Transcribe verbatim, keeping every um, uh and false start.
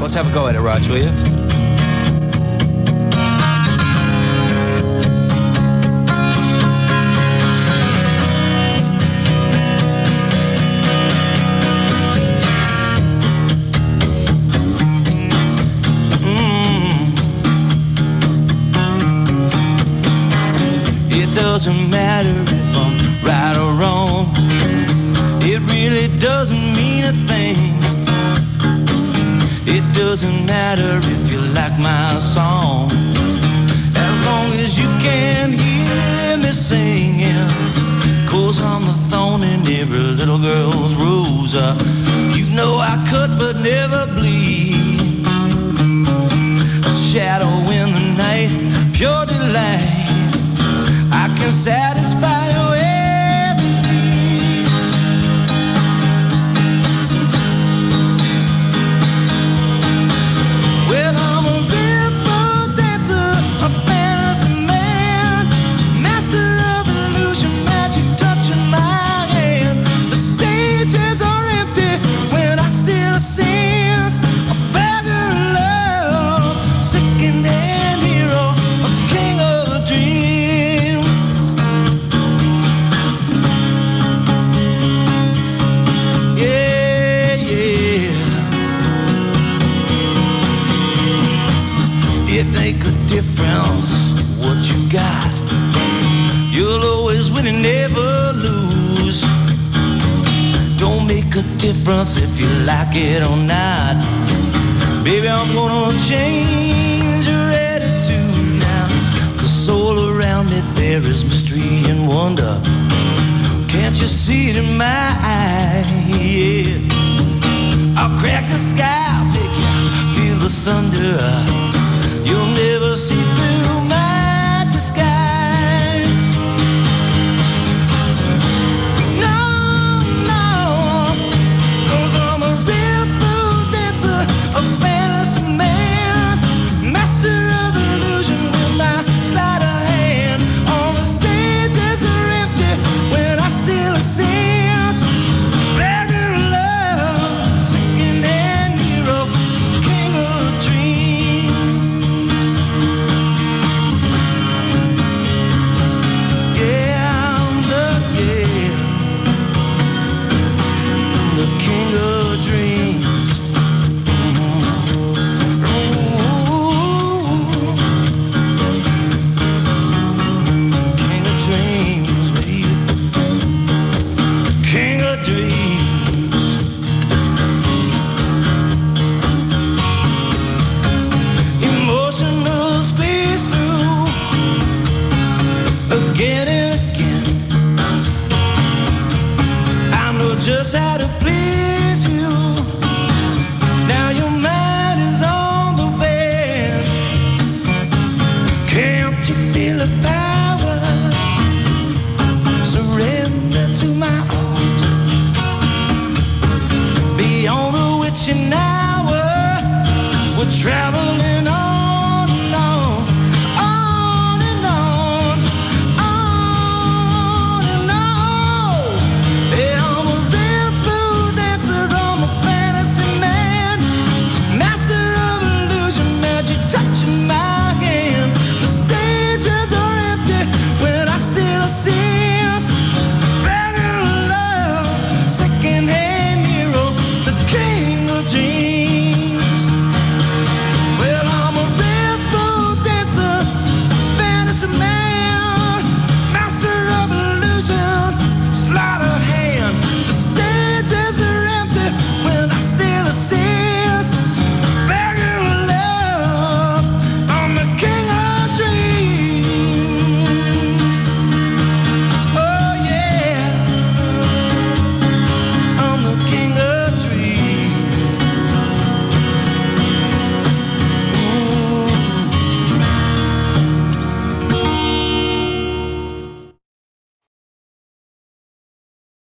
Let's have a go at it, Raj, will you? It doesn't matter if I'm right or wrong. It really doesn't mean a thing. It doesn't matter if you like my song, as long as you can hear me singing. Cause I'm the thorn in every little girl's rose. uh, You know I cut but never bleed. A shadow in the night, pure delight. I can satisfy your every need. Well, I'm a blissful dancer, a fantasy man, master of illusion, magic touching my hand. The stages are empty when I still sense a beggar of love, second-hand hero, a king of dreams. It make a difference what you got. You'll always win and never lose. Don't make a difference if you like it or not. Baby, I'm gonna change your attitude now. Cause all around me there is mystery and wonder. Can't you see it in my eyes? Yeah. I'll crack the sky, pick you, feel the thunder. You'll never see through my disguise. No, no, cause I'm a real smooth dancer, a fantasy man, master of illusion with my sleight of hand. All the stages are empty when I still a sense. Beggar of love, second-hand hero, king of dreams. Again and again, I know just how to please you. Now your mind is on the bed. Can't you feel the power? Surrender to my arms. Beyond the witching hour, we'll travel